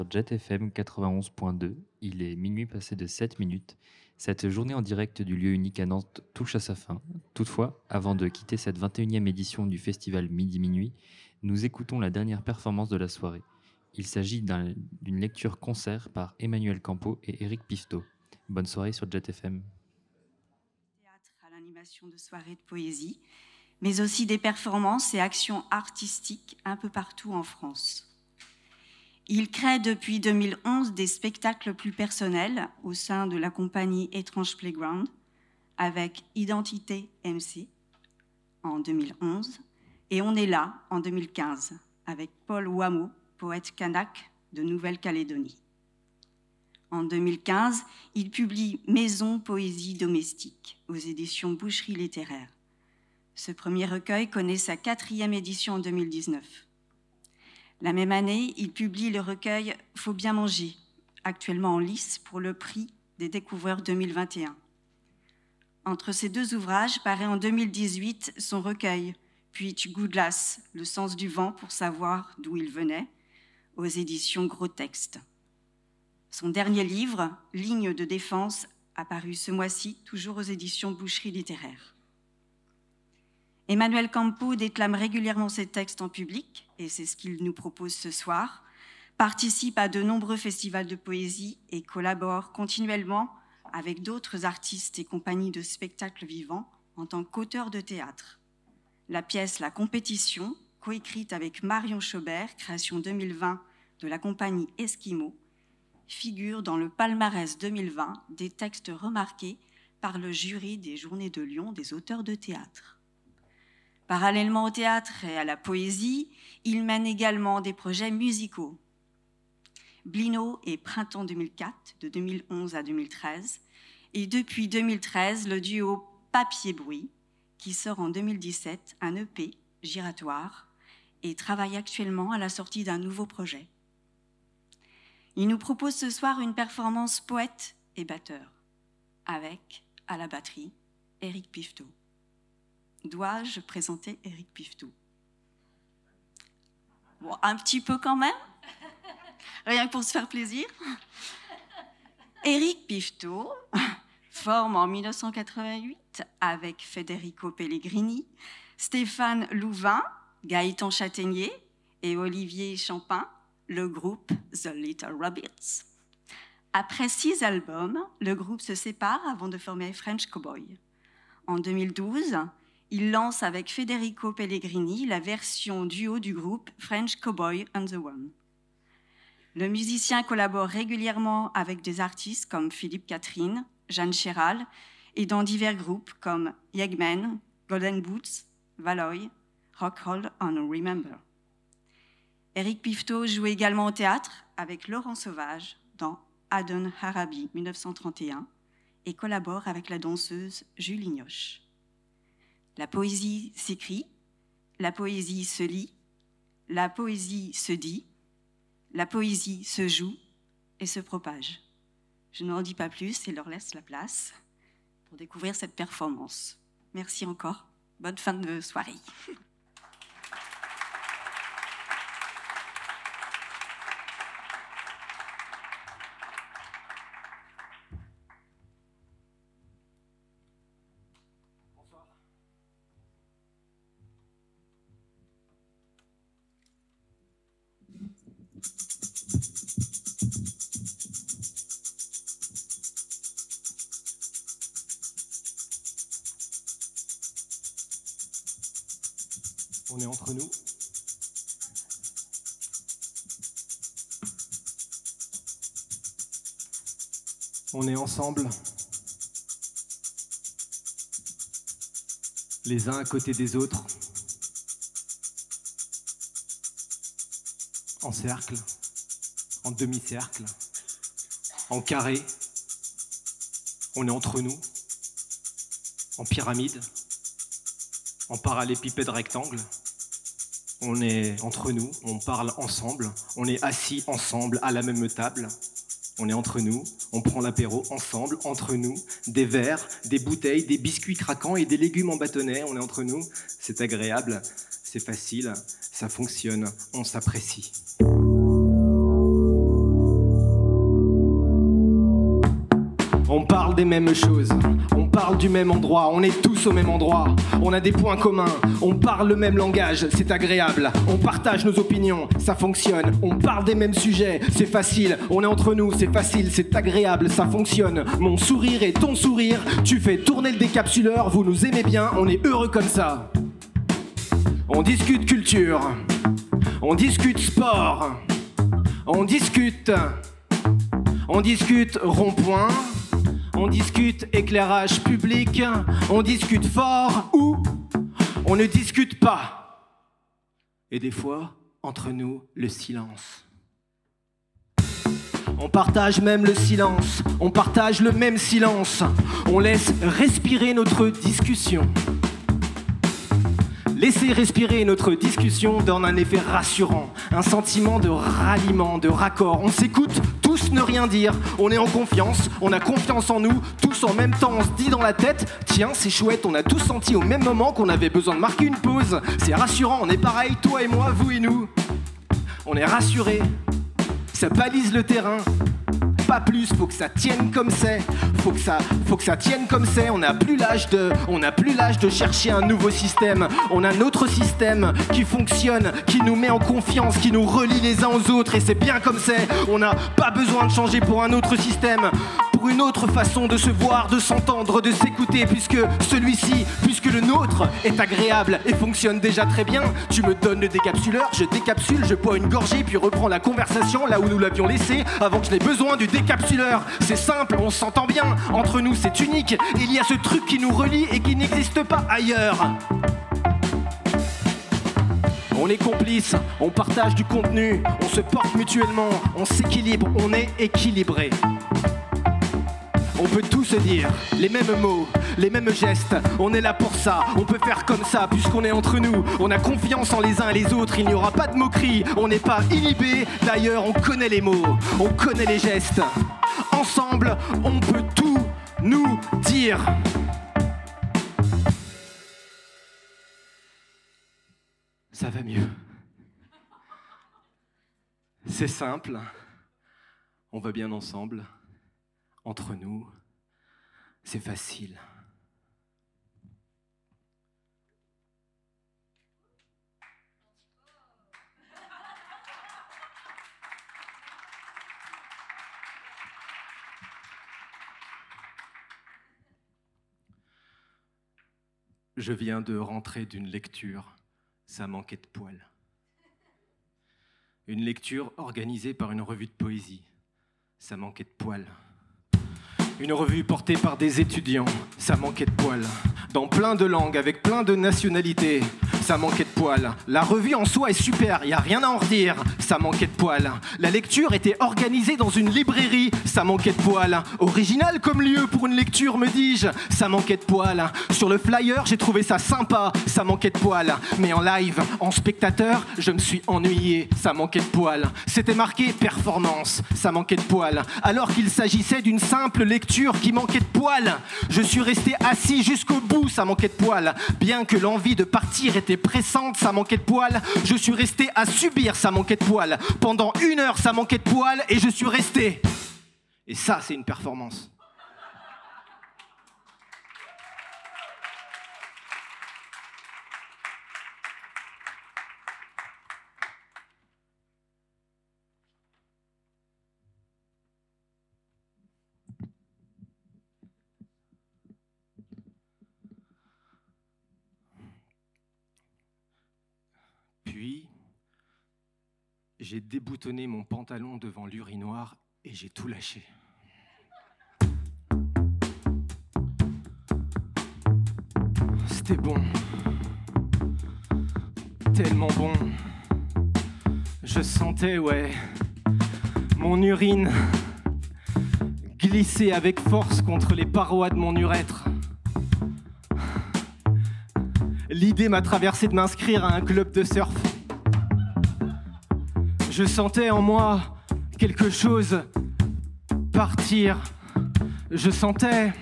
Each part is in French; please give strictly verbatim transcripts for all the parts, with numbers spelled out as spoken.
Jet F M quatre-vingt-onze point deux, il est minuit passé de sept minutes. Cette journée en direct du lieu unique à Nantes touche à sa fin. Toutefois, avant de quitter cette vingt et unième édition du festival Midi Minuit, nous écoutons la dernière performance de la soirée. Il s'agit d'un- d'une lecture concert par Emmanuel Campo et Éric Pifto. Bonne soirée sur Jet F M. Théâtre à l'animation de soirées de poésie, mais aussi des performances et actions artistiques un peu partout en France. Il crée depuis deux mille onze des spectacles plus personnels au sein de la compagnie Étrange Playground avec Identité M C en deux mille onze et On est là en deux mille quinze avec Paul Wameau, poète kanak de Nouvelle-Calédonie. En deux mille quinze, il publie Maison Poésie Domestique aux éditions Boucherie Littéraire. Ce premier recueil connaît sa quatrième édition en deux mille dix-neuf. La même année, il publie le recueil Faut bien manger, actuellement en lice pour le prix des Découvreurs deux mille vingt et un. Entre ces deux ouvrages paraît en deux mille dix-huit son recueil Puis tu goûtes le sens du vent pour savoir d'où il venait, aux éditions Gros Texte. Son dernier livre, Ligne de défense, apparu ce mois-ci, toujours aux éditions Boucherie Littéraire. Emmanuel Campo déclame régulièrement ses textes en public, et c'est ce qu'il nous propose ce soir, participe à de nombreux festivals de poésie et collabore continuellement avec d'autres artistes et compagnies de spectacles vivants en tant qu'auteur de théâtre. La pièce La Compétition, coécrite avec Marion Chaubert, création deux mille vingt de la compagnie Esquimau, figure dans le palmarès deux mille vingt des textes remarqués par le jury des Journées de Lyon des auteurs de théâtre. Parallèlement au théâtre et à la poésie, il mène également des projets musicaux. Blino et Printemps deux mille quatre, de deux mille onze à deux mille treize, et depuis deux mille treize, le duo Papier-Bruit, qui sort en deux mille dix-sept un E P, Giratoire, et travaille actuellement à la sortie d'un nouveau projet. Il nous propose ce soir une performance poète et batteur, avec, à la batterie, Éric Pifto. Dois-je présenter Éric Pifto ? Bon, un petit peu quand même, rien que pour se faire plaisir. Éric Pifto forme en dix-neuf cent quatre-vingt-huit avec Federico Pellegrini, Stéphane Louvain, Gaëtan Châtaignier et Olivier Champin, le groupe The Little Rabbits. Après six albums, le groupe se sépare avant de former French Cowboy. En deux mille douze, il lance avec Federico Pellegrini la version duo du groupe French Cowboy and the One. Le musicien collabore régulièrement avec des artistes comme Philippe Catherine, Jeanne Chéral et dans divers groupes comme Yegmen, Golden Boots, Valoy, Rockhold and Remember. Éric Pifto joue également au théâtre avec Laurent Sauvage dans Adon Harabi dix-neuf cent trente et un et collabore avec la danseuse Julie Nioche. La poésie s'écrit, la poésie se lit, la poésie se dit, la poésie se joue et se propage. Je n'en dis pas plus et leur laisse la place pour découvrir cette performance. Merci encore. Bonne fin de soirée. On est entre nous. On est ensemble. Les uns à côté des autres. En cercle. En demi-cercle. En carré. On est entre nous. En pyramide. En parallépipède rectangle. On est entre nous, on parle ensemble, on est assis ensemble à la même table. On est entre nous, on prend l'apéro ensemble, entre nous, des verres, des bouteilles, des biscuits craquants et des légumes en bâtonnets. On est entre nous, c'est agréable, c'est facile, ça fonctionne, on s'apprécie. parle des mêmes choses, on parle du même endroit, on est tous au même endroit, on a des points communs, on parle le même langage, c'est agréable, on partage nos opinions, ça fonctionne, on parle des mêmes sujets, c'est facile, on est entre nous, c'est facile, c'est agréable, ça fonctionne, mon sourire est ton sourire, tu fais tourner le décapsuleur, vous nous aimez bien, on est heureux comme ça. On discute culture, on discute sport, on discute, on discute rond-point, on discute éclairage public, on discute fort ou on ne discute pas. Et des fois, entre nous, le silence. On partage même le silence, on partage le même silence, on laisse respirer notre discussion. Laisser respirer notre discussion donne un effet rassurant, un sentiment de ralliement, de raccord. On s'écoute, tous ne rien dire, on est en confiance, on a confiance en nous, tous en même temps on se dit dans la tête, tiens c'est chouette, on a tous senti au même moment qu'on avait besoin de marquer une pause. C'est rassurant, on est pareil, toi et moi, vous et nous. On est rassurés, ça balise le terrain. Pas plus, faut que ça tienne comme c'est, faut que ça, faut que ça tienne comme c'est. On n'a plus l'âge de, on n'a plus l'âge de chercher un nouveau système. On a notre système qui fonctionne, qui nous met en confiance, qui nous relie les uns aux autres et c'est bien comme c'est. On n'a pas besoin de changer pour un autre système, pour une autre façon de se voir, de s'entendre, de s'écouter, puisque celui-ci, puisque le nôtre est agréable et fonctionne déjà très bien. Tu me donnes le décapsuleur, je décapsule, je bois une gorgée puis reprends la conversation là où nous l'avions laissée avant que je n'ai besoin du décapsuleur. C'est simple, on s'entend bien, entre nous c'est unique, il y a ce truc qui nous relie et qui n'existe pas ailleurs. On est complices, on partage du contenu, on se porte mutuellement, on s'équilibre, on est équilibré. On peut tout se dire, les mêmes mots, les mêmes gestes, on est là pour ça, on peut faire comme ça puisqu'on est entre nous, on a confiance en les uns et les autres, il n'y aura pas de moquerie, on n'est pas inhibé, d'ailleurs on connaît les mots, on connaît les gestes, ensemble on peut tout nous dire. Ça va mieux. C'est simple, on va bien ensemble. Entre nous, c'est facile. Je viens de rentrer d'une lecture, ça manquait de poils. Une lecture organisée par une revue de poésie, ça manquait de poils. Une revue portée par des étudiants, ça manquait de poils. Dans plein de langues, avec plein de nationalités, ça manquait de poils. La revue en soi est super, y a rien à en redire, ça manquait de poils. La lecture était organisée dans une librairie, ça manquait de poils. Original comme lieu pour une lecture, me dis-je, ça manquait de poils. Sur le flyer, j'ai trouvé ça sympa, ça manquait de poils. Mais en live, en spectateur, je me suis ennuyé, ça manquait de poils. C'était marqué performance, ça manquait de poils. Alors qu'il s'agissait d'une simple lecture qui manquait de poils. Je suis resté assis jusqu'au bout, ça manquait de poils. Bien que l'envie de partir était pressante, ça manquait de poils. Je suis resté à subir, ça manquait de poils. Pendant une heure, ça manquait de poils et je suis resté. Et ça, c'est une performance. Puis, j'ai déboutonné mon pantalon devant l'urinoir et j'ai tout lâché. C'était bon. Tellement bon. Je sentais, ouais, mon urine glisser avec force contre les parois de mon urètre. L'idée m'a traversé de m'inscrire à un club de surf. Je sentais en moi quelque chose partir. Je sentais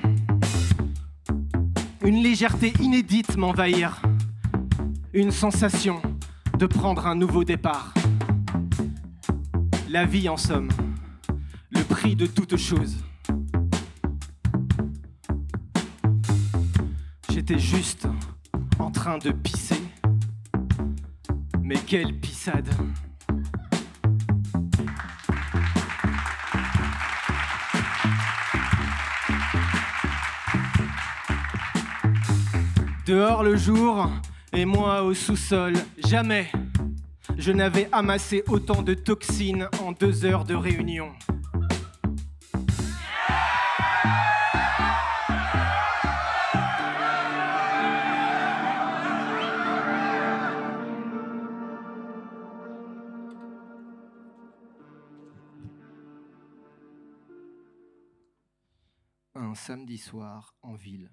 une légèreté inédite m'envahir. Une sensation de prendre un nouveau départ. La vie, en somme, le prix de toute chose. J'étais juste en train de pisser. Mais quelle pissade! Dehors le jour, et moi au sous-sol, jamais je n'avais amassé autant de toxines en deux heures de réunion. Un samedi soir en ville.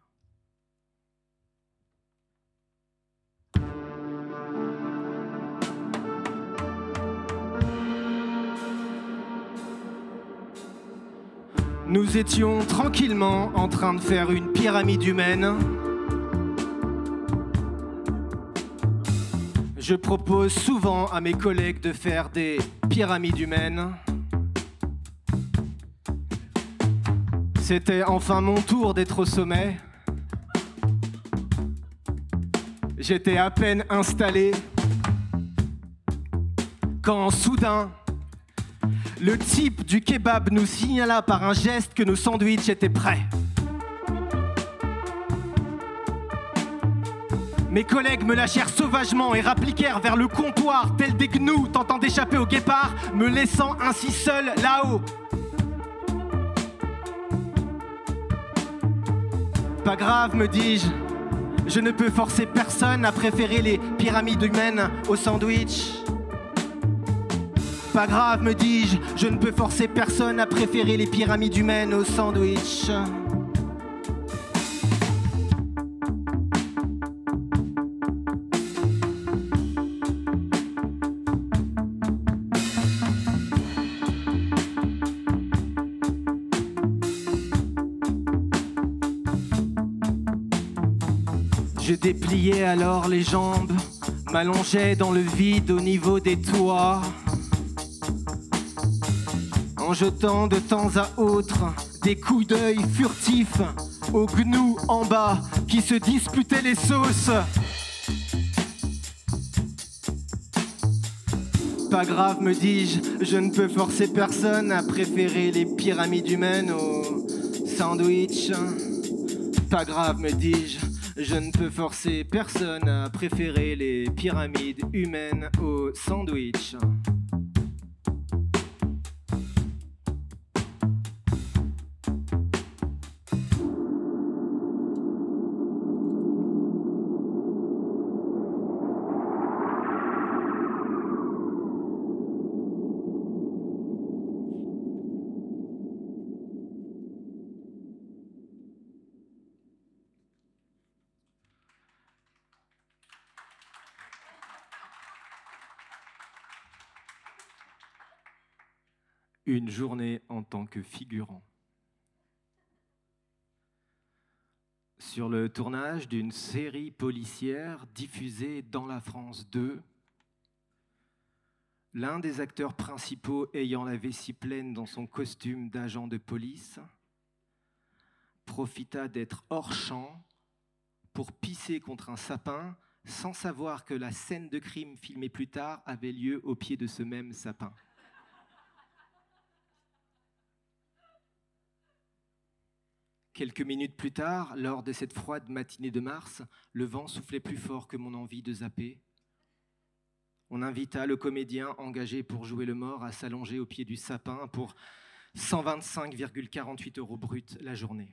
Nous étions tranquillement en train de faire une pyramide humaine. Je propose souvent à mes collègues de faire des pyramides humaines. C'était enfin mon tour d'être au sommet. J'étais à peine installé quand soudain, le type du kebab nous signala par un geste que nos sandwichs étaient prêts. Mes collègues me lâchèrent sauvagement et rappliquèrent vers le comptoir, tels des gnous tentant d'échapper au guépard, me laissant ainsi seul là-haut. Pas grave, me dis-je, je ne peux forcer personne à préférer les pyramides humaines au sandwich. Pas grave, me dis-je, je ne peux forcer personne à préférer les pyramides humaines au sandwich. Je dépliais alors les jambes, m'allongeais dans le vide au niveau des toits, en jetant de temps à autre des coups d'œil furtifs aux gnous en bas qui se disputaient les sauces. Pas grave, me dis-je, je ne peux forcer personne à préférer les pyramides humaines au sandwich. Pas grave, me dis-je, je ne peux forcer personne à préférer les pyramides humaines au sandwich. Une journée en tant que figurant. Sur le tournage d'une série policière diffusée dans la France deux, l'un des acteurs principaux ayant la vessie pleine dans son costume d'agent de police profita d'être hors champ pour pisser contre un sapin sans savoir que la scène de crime filmée plus tard avait lieu au pied de ce même sapin. Quelques minutes plus tard, lors de cette froide matinée de mars, le vent soufflait plus fort que mon envie de zapper. On invita le comédien engagé pour jouer le mort à s'allonger au pied du sapin pour cent vingt-cinq virgule quarante-huit euros bruts la journée.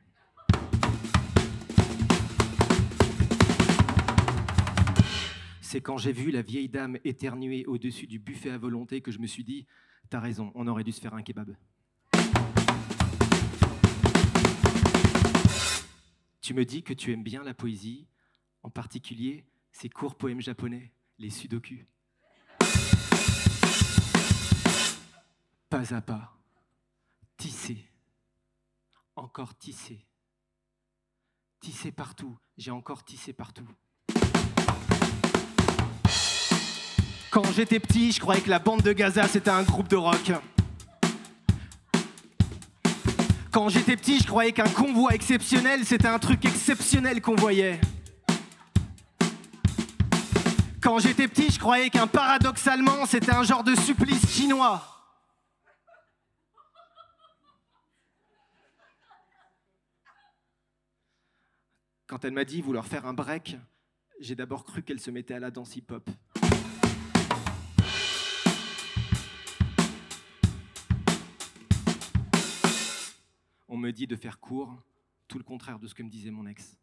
C'est quand j'ai vu la vieille dame éternuer au-dessus du buffet à volonté que je me suis dit « T'as raison, on aurait dû se faire un kebab ». Tu me dis que tu aimes bien la poésie, en particulier ces courts poèmes japonais, les sudoku. Pas à pas, tissé, encore tissé, tissé partout, j'ai encore tissé partout. Quand j'étais petit, je croyais que la bande de Gaza, c'était un groupe de rock. Quand j'étais petit, je croyais qu'un convoi exceptionnel, c'était un truc exceptionnel qu'on voyait. Quand j'étais petit, je croyais qu'un paradoxe allemand, c'était un genre de supplice chinois. Quand elle m'a dit vouloir faire un break, j'ai d'abord cru qu'elle se mettait à la danse hip-hop. On me dit de faire court, tout le contraire de ce que me disait mon ex.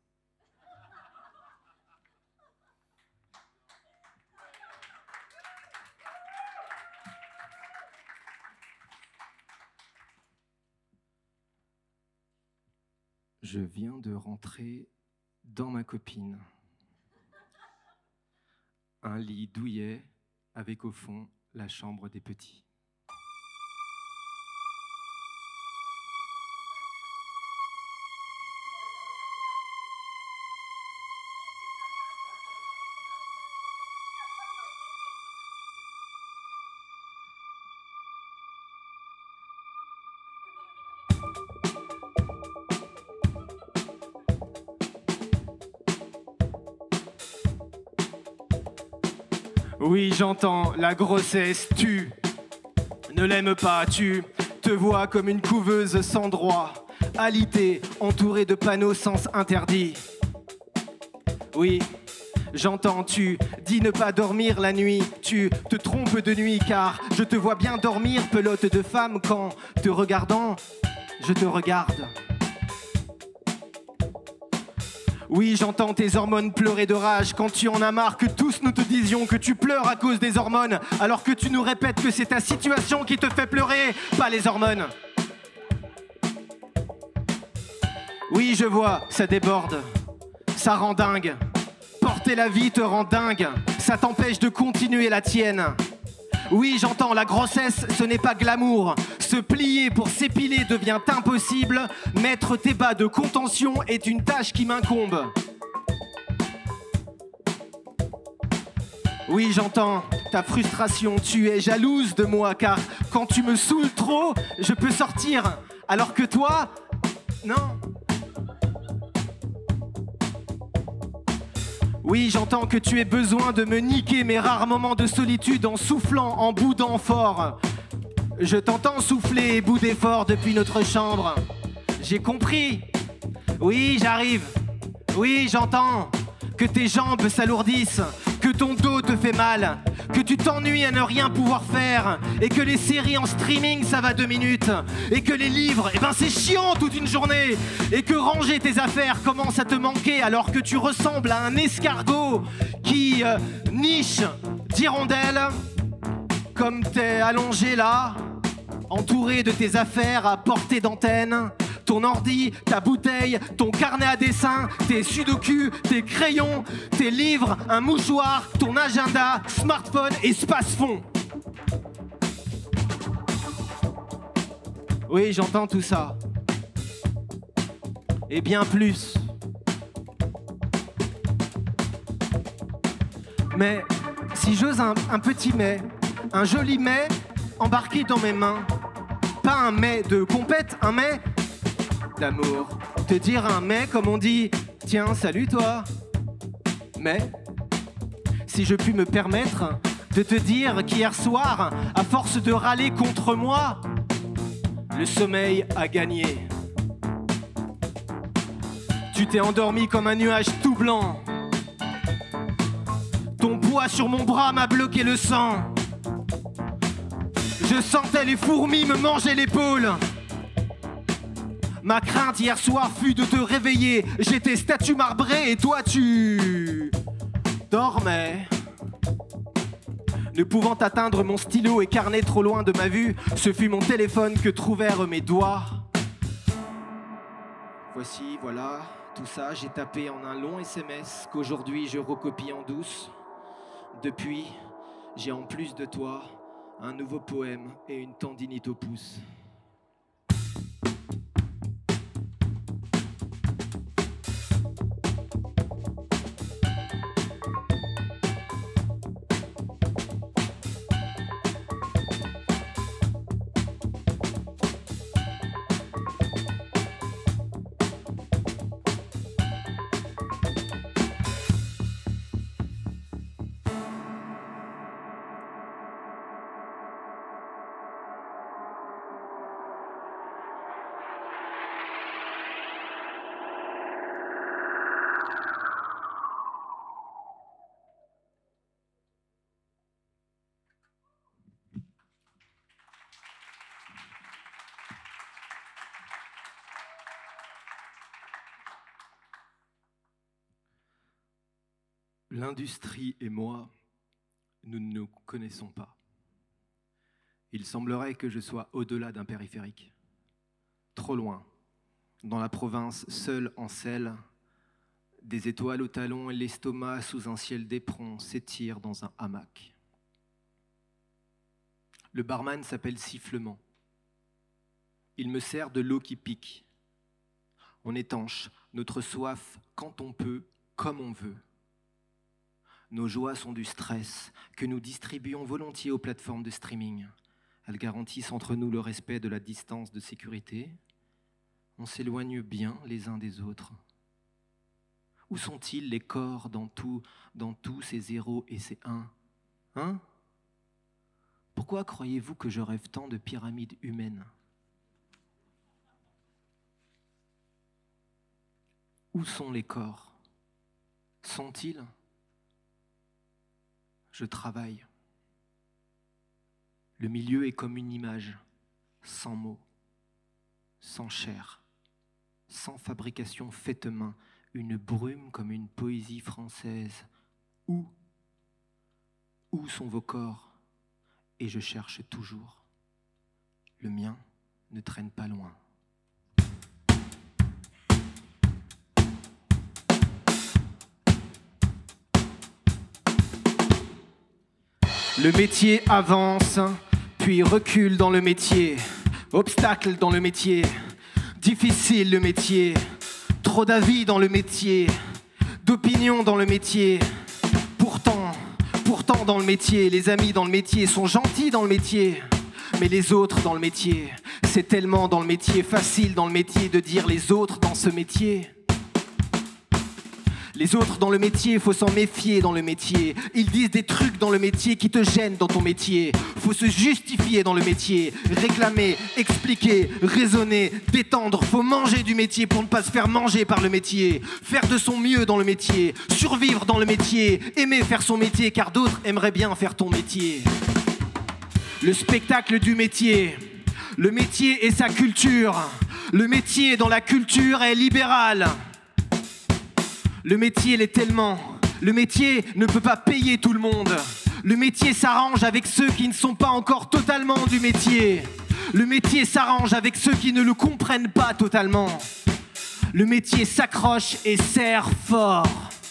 Je viens de rentrer dans ma copine. Un lit douillet avec au fond la chambre des petits. Oui, j'entends, la grossesse tue. Ne l'aime pas, tu te vois comme une couveuse sans droit, alitée, entourée de panneaux sens interdit. Oui, j'entends, tu dis ne pas dormir la nuit, tu te trompes de nuit car je te vois bien dormir, pelote de femme, quand te regardant, je te regarde. Oui, j'entends tes hormones pleurer de rage quand tu en as marre que tous nous te disions que tu pleures à cause des hormones, alors que tu nous répètes que c'est ta situation qui te fait pleurer, pas les hormones. Oui, je vois, ça déborde, ça rend dingue. Porter la vie te rend dingue, ça t'empêche de continuer la tienne. Oui, j'entends, la grossesse, ce n'est pas glamour. Se plier pour s'épiler devient impossible. Mettre tes bas de contention est une tâche qui m'incombe. Oui, j'entends ta frustration. Tu es jalouse de moi car quand tu me saoules trop, je peux sortir. Alors que toi, non. Oui, j'entends que tu aies besoin de me niquer mes rares moments de solitude en soufflant, en boudant fort. Je t'entends souffler et bouder fort depuis notre chambre. J'ai compris. Oui, j'arrive. Oui, j'entends que tes jambes s'alourdissent, que ton dos te fait mal, que tu t'ennuies à ne rien pouvoir faire, et que les séries en streaming ça va deux minutes, et que les livres, eh ben c'est chiant toute une journée, et que ranger tes affaires commence à te manquer alors que tu ressembles à un escargot qui euh, niche d'hirondelles, comme t'es allongé là, entouré de tes affaires à portée d'antenne. Ton ordi, ta bouteille, ton carnet à dessin, tes sudoku, tes crayons, tes livres, un mouchoir, ton agenda, smartphone et space-fond. Oui, j'entends tout ça. Et bien plus. Mais si j'ose un, un petit mais, un joli mais embarqué dans mes mains, pas un mais de compète, un mais d'amour. Te dire un mais comme on dit, tiens, salut toi. Mais, si je puis me permettre de te dire qu'hier soir, à force de râler contre moi, le sommeil a gagné. Tu t'es endormi comme un nuage tout blanc. Ton poids sur mon bras m'a bloqué le sang. Je sentais les fourmis me manger l'épaule. Ma crainte hier soir fut de te réveiller. J'étais statue marbrée et toi tu dormais. Ne pouvant atteindre mon stylo et carnet trop loin de ma vue, ce fut mon téléphone que trouvèrent mes doigts. Voici, voilà, tout ça, j'ai tapé en un long S M S qu'aujourd'hui je recopie en douce. Depuis, j'ai en plus de toi un nouveau poème et une tendinite au pouce. L'industrie et moi, nous ne nous connaissons pas. Il semblerait que je sois au-delà d'un périphérique, trop loin, dans la province, seul en selle, des étoiles au talon et l'estomac sous un ciel d'éperon s'étire dans un hamac. Le barman s'appelle Sifflement. Il me sert de l'eau qui pique. On étanche notre soif quand on peut, comme on veut. Nos joies sont du stress que nous distribuons volontiers aux plateformes de streaming. Elles garantissent entre nous le respect de la distance de sécurité. On s'éloigne bien les uns des autres. Où sont-ils les corps dans tout, dans tous ces zéros et ces uns ? Hein ? Pourquoi croyez-vous que je rêve tant de pyramides humaines ? Où sont les corps ? Sont-ils ? Je travaille. Le milieu est comme une image, sans mots, sans chair, sans fabrication faite main, une brume comme une poésie française. Où ? Où sont vos corps ? Et je cherche toujours. Le mien ne traîne pas loin. Le métier avance, puis recule dans le métier. Obstacle dans le métier, difficile le métier. Trop d'avis dans le métier, d'opinions dans le métier. Pourtant, pourtant dans le métier, les amis dans le métier sont gentils dans le métier. Mais les autres dans le métier, c'est tellement dans le métier, facile dans le métier de dire les autres dans ce métier. Les autres dans le métier, faut s'en méfier dans le métier. Ils disent des trucs dans le métier qui te gênent dans ton métier. Faut se justifier dans le métier, réclamer, expliquer, raisonner, détendre. Faut manger du métier pour ne pas se faire manger par le métier. Faire de son mieux dans le métier, survivre dans le métier, aimer faire son métier car d'autres aimeraient bien faire ton métier. Le spectacle du métier, le métier et sa culture. Le métier dans la culture est libéral. Le métier l'est tellement, le métier ne peut pas payer tout le monde. Le métier s'arrange avec ceux qui ne sont pas encore totalement du métier. Le métier s'arrange avec ceux qui ne le comprennent pas totalement. Le métier s'accroche et serre fort.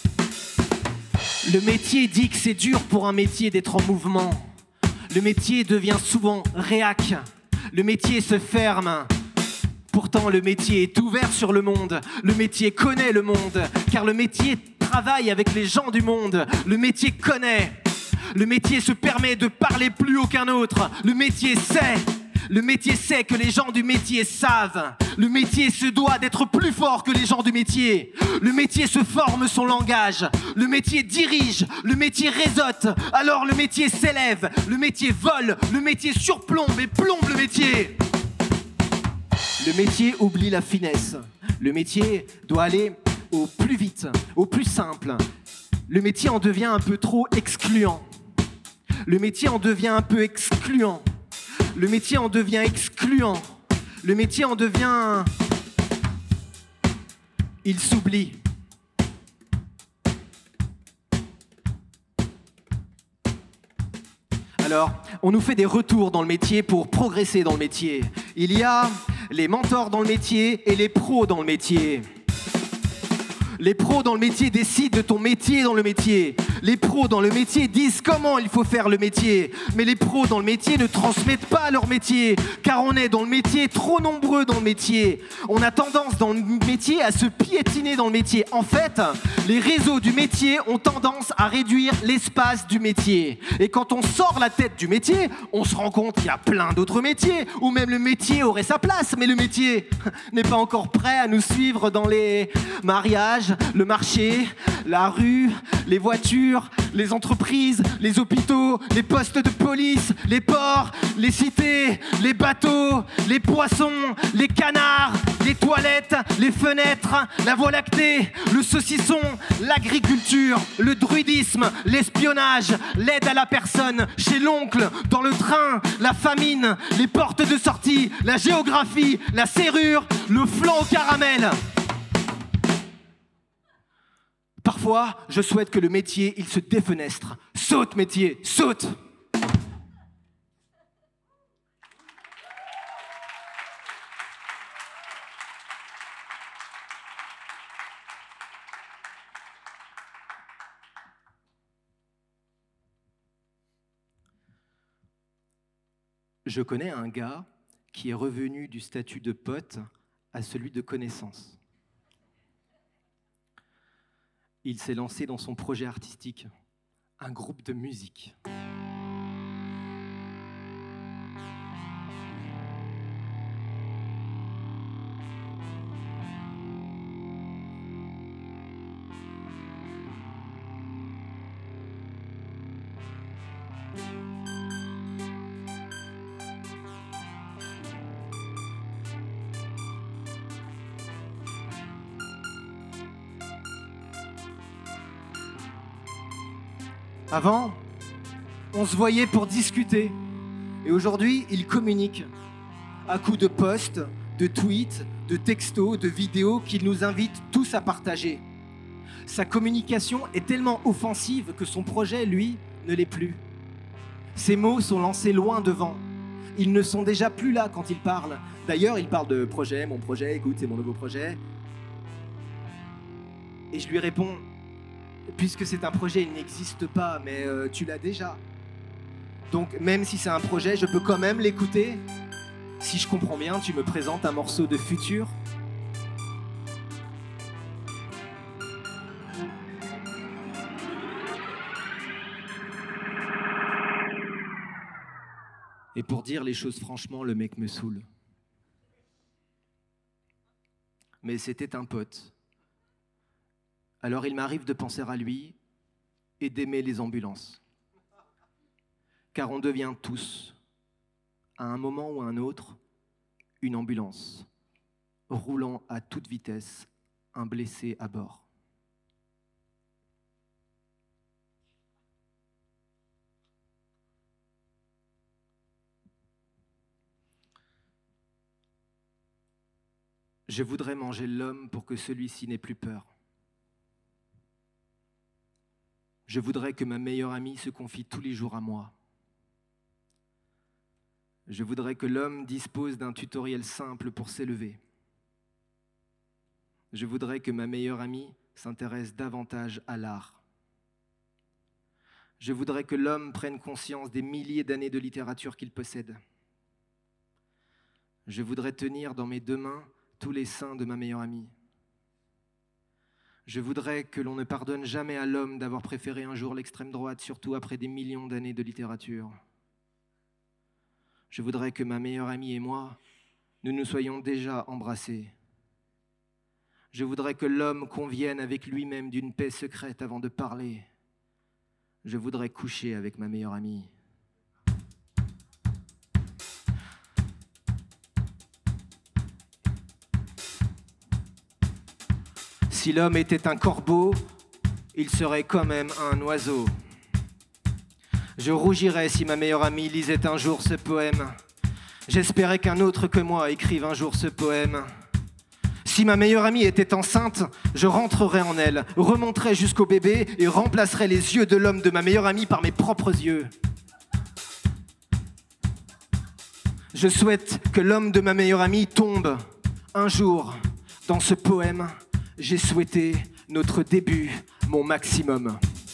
Le métier dit que c'est dur pour un métier d'être en mouvement. Le métier devient souvent réac. Le métier se ferme. Pourtant, le métier est ouvert sur le monde. Le métier connaît le monde, car le métier travaille avec les gens du monde. Le métier connaît. Le métier se permet de parler plus haut qu'un autre. Le métier sait. Le métier sait que les gens du métier savent. Le métier se doit d'être plus fort que les gens du métier. Le métier se forme son langage. Le métier dirige. Le métier réseaute. Alors le métier s'élève. Le métier vole. Le métier surplombe et plombe le métier. Le métier oublie la finesse. Le métier doit aller au plus vite, au plus simple. Le métier en devient un peu trop excluant. Le métier en devient un peu excluant. Le métier en devient excluant. Le métier en devient... Il s'oublie. Alors, on nous fait des retours dans le métier pour progresser dans le métier. Il y a les mentors dans le métier et les pros dans le métier. Les pros dans le métier décident de ton métier dans le métier. Les pros dans le métier disent comment il faut faire le métier. Mais les pros dans le métier ne transmettent pas leur métier. Car on est dans le métier trop nombreux dans le métier. On a tendance dans le métier à se piétiner dans le métier. En fait, les réseaux du métier ont tendance à réduire l'espace du métier. Et quand on sort la tête du métier, on se rend compte qu'il y a plein d'autres métiers. Où même le métier aurait sa place. Mais le métier n'est pas encore prêt à nous suivre dans les mariages, le marché, la rue, les voitures, les entreprises, les hôpitaux, les postes de police, les ports, les cités, les bateaux, les poissons, les canards, les toilettes, les fenêtres, la voie lactée, le saucisson, l'agriculture, le druidisme, l'espionnage, l'aide à la personne, chez l'oncle, dans le train, la famine, les portes de sortie, la géographie, la serrure, le flan au caramel. Parfois, fois, je souhaite que le métier, il se défenestre. Saute, métier, saute! Je connais un gars qui est revenu du statut de pote à celui de connaissance. Il s'est lancé dans son projet artistique, un groupe de musique. Avant, on se voyait pour discuter. Et aujourd'hui, ils communiquent à coups de posts, de tweets, de textos, de vidéos qu'ils nous invitent tous à partager. Sa communication est tellement offensive que son projet, lui, ne l'est plus. Ses mots sont lancés loin devant. Ils ne sont déjà plus là quand il parle. D'ailleurs, il parle de projet, mon projet, écoute, c'est mon nouveau projet. Et je lui réponds... Puisque c'est un projet, il n'existe pas, mais euh, tu l'as déjà. Donc même si c'est un projet, je peux quand même l'écouter. Si je comprends bien, tu me présentes un morceau de futur. Et pour dire les choses franchement, le mec me saoule. Mais c'était un pote. Alors il m'arrive de penser à lui et d'aimer les ambulances. Car on devient tous, à un moment ou à un autre, une ambulance, roulant à toute vitesse, un blessé à bord. Je voudrais manger l'homme pour que celui-ci n'ait plus peur. Je voudrais que ma meilleure amie se confie tous les jours à moi. Je voudrais que l'homme dispose d'un tutoriel simple pour s'élever. Je voudrais que ma meilleure amie s'intéresse davantage à l'art. Je voudrais que l'homme prenne conscience des milliers d'années de littérature qu'il possède. Je voudrais tenir dans mes deux mains tous les seins de ma meilleure amie. Je voudrais que l'on ne pardonne jamais à l'homme d'avoir préféré un jour l'extrême droite, surtout après des millions d'années de littérature. Je voudrais que ma meilleure amie et moi, nous nous soyons déjà embrassés. Je voudrais que l'homme convienne avec lui-même d'une paix secrète avant de parler. Je voudrais coucher avec ma meilleure amie. Si l'homme était un corbeau, il serait quand même un oiseau. Je rougirais si ma meilleure amie lisait un jour ce poème. J'espérais qu'un autre que moi écrive un jour ce poème. Si ma meilleure amie était enceinte, je rentrerais en elle, remonterais jusqu'au bébé et remplacerais les yeux de l'homme de ma meilleure amie par mes propres yeux. Je souhaite que l'homme de ma meilleure amie tombe un jour dans ce poème. J'ai souhaité notre début, mon maximum.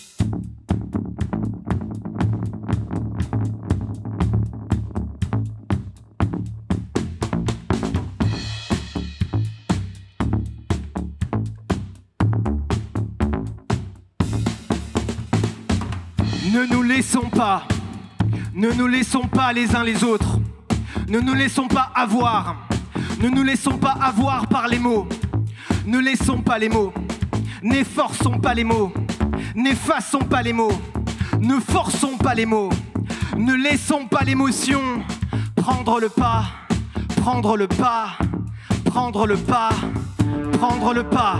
Ne nous laissons pas, ne nous laissons pas les uns les autres, ne nous laissons pas avoir, ne nous laissons pas avoir par les mots. Ne laissons pas les mots, n'efforçons pas les mots, n'effaçons pas les mots, ne forçons pas les mots, ne laissons pas l'émotion prendre le pas, prendre le pas, prendre le pas, prendre le pas.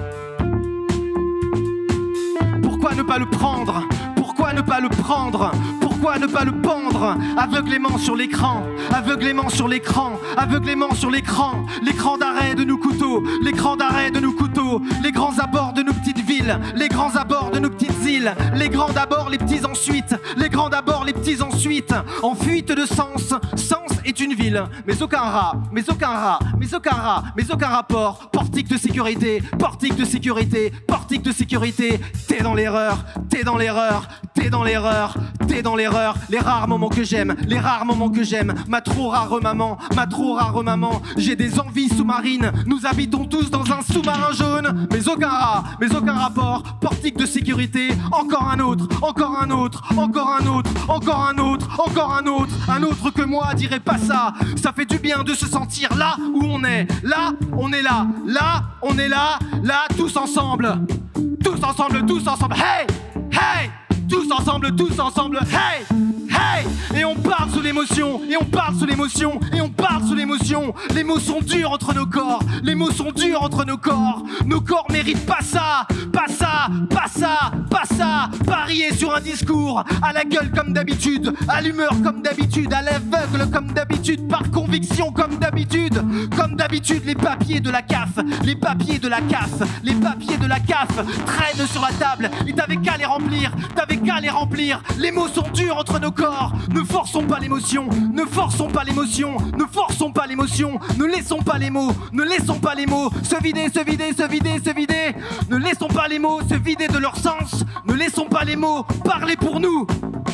Pourquoi ne pas le prendre ? Pourquoi ne pas le prendre ? Pourquoi ne pas le pendre ? Aveuglément sur l'écran, aveuglément sur l'écran, aveuglément sur l'écran, l'écran d'arrêt de nos couteaux, l'écran d'arrêt de nos couteaux, les grands abords de nos petites villes, villes, les grands abords de nos petites îles, les grands d'abord, les petits ensuite, les grands d'abord, les petits ensuite, en fuite de sens. Sens est une ville, mais aucun rat, mais aucun rat, mais aucun rat, mais aucun rapport. Portique de sécurité, portique de sécurité, portique de sécurité. T'es dans l'erreur, t'es dans l'erreur, t'es dans l'erreur, t'es dans l'erreur. Les rares moments que j'aime, les rares moments que j'aime, ma trop rare maman, ma trop rare maman. J'ai des envies sous-marines, nous habitons tous dans un sous-marin jaune, mais aucun rat, mais aucun rapport. Portique de sécurité, encore un autre, encore un autre, encore un autre, encore un autre, encore un autre. Un autre que moi dirait pas ça. Ça fait du bien de se sentir là où on est. Là, on est là, là, on est là, là, tous ensemble. Tous ensemble, tous ensemble, hey, hey. Tous ensemble, tous ensemble, hey, hey. Et on parle sous l'émotion, et on parle sous l'émotion, et on parle sous l'émotion. Les mots sont durs entre nos corps, les mots sont durs entre nos corps. Nos corps méritent pas ça, pas ça, pas ça, pas ça. Parier sur un discours, à la gueule comme d'habitude, à l'humeur comme d'habitude, à l'aveugle comme d'habitude, par conviction comme d'habitude. Comme d'habitude, les papiers de la C A F, les papiers de la C A F, les papiers de la C A F traînent sur la table, et t'avais qu'à les remplir, t'avais qu'à les remplir. Les mots sont durs entre nos corps. Ne forçons pas l'émotion, ne forçons pas l'émotion, ne forçons pas l'émotion. Ne laissons pas les mots, ne laissons pas les mots se vider, se vider, se vider, se vider. Ne laissons pas les mots se vider de leur sens. Ne laissons pas les mots parler pour nous.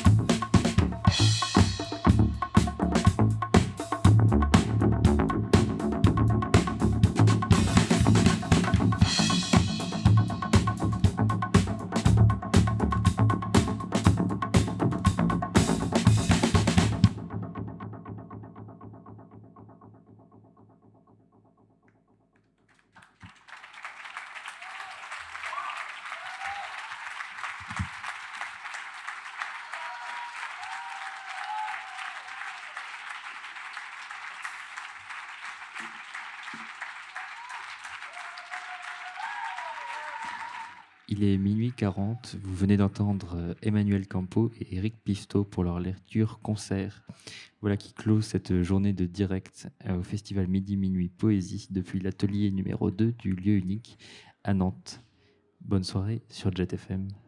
Il est minuit quarante, vous venez d'entendre Emmanuel Campo et Eric Pifto pour leur lecture concert. Voilà qui clôt cette journée de direct au festival Midi Minuit Poésie depuis l'atelier numéro deux du lieu unique à Nantes. Bonne soirée sur Jet F M.